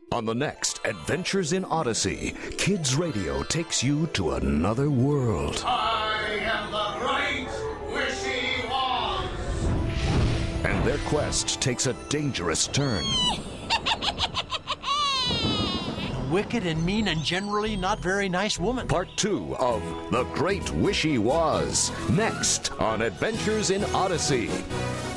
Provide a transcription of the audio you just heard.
On the next Adventures in Odyssey, Kids Radio takes you to another world. I am the great Wishy-Was! And their quest takes a dangerous turn. Wicked and mean and generally not very nice woman. Part 2 of The Great Wishy-Was, next on Adventures in Odyssey.